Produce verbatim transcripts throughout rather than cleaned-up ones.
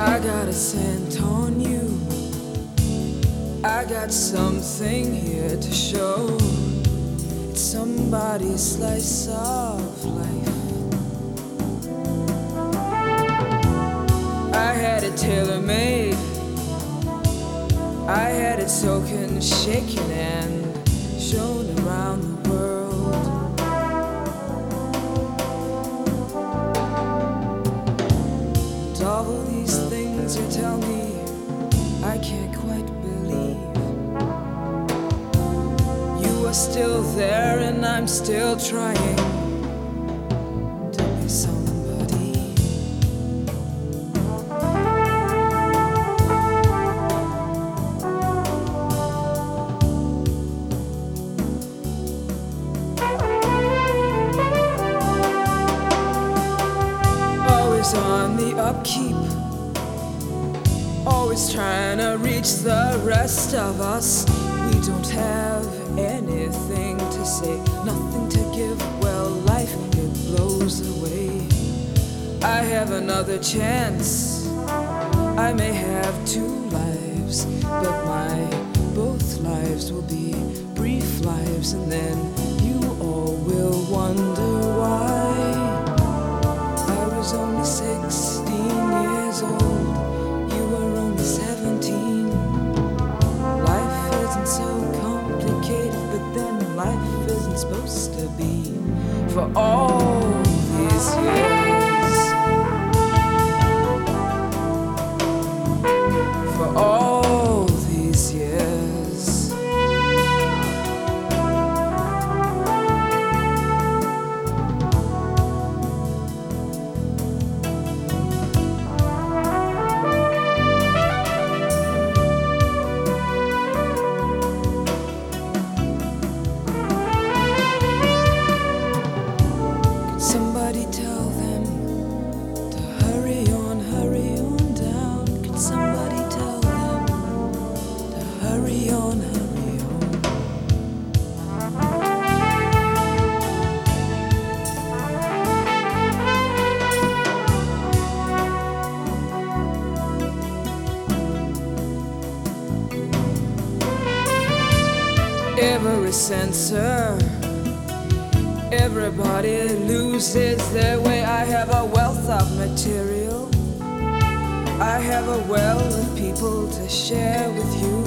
I got a scent on you. I got something here to show. It's somebody's slice of life. I had it tailor-made. I had it soaking, shaken, and shown around the world. And all of these things you tell me, I can't quite believe. You are still there and I'm still trying to be somebody. Always on the upkeep, always trying to reach the rest of us. We don't have anything to say, nothing to give. Well, life, it blows away. I have another chance. I may have two lives, but my both lives will be brief lives, and then you all will wonder why. I was only sixteen years old. You were only seventeen. Life isn't so complicated, but then life isn't supposed to be. For all these years, for all these years, somebody tell them to hurry on, hurry on down. Can somebody tell them to hurry on, hurry on? Every censor, everybody loses their way. I have a wealth of material. I have a well of people to share with you.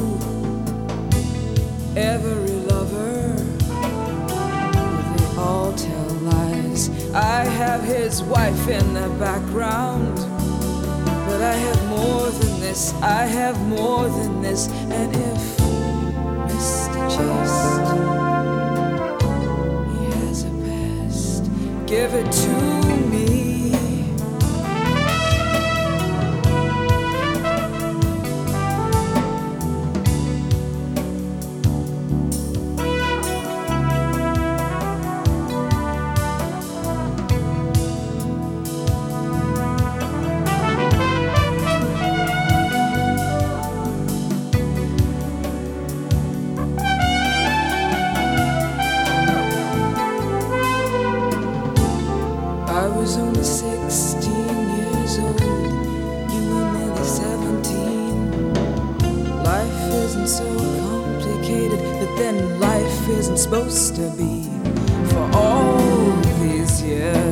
Every lover, they all tell lies. I have his wife in the background, but I have more than this. I have more than this. And if Mister Chest, give it to me. I was only sixteen years old. You were nearly seventeen. Life isn't so complicated, but then life isn't supposed to be. For all these years,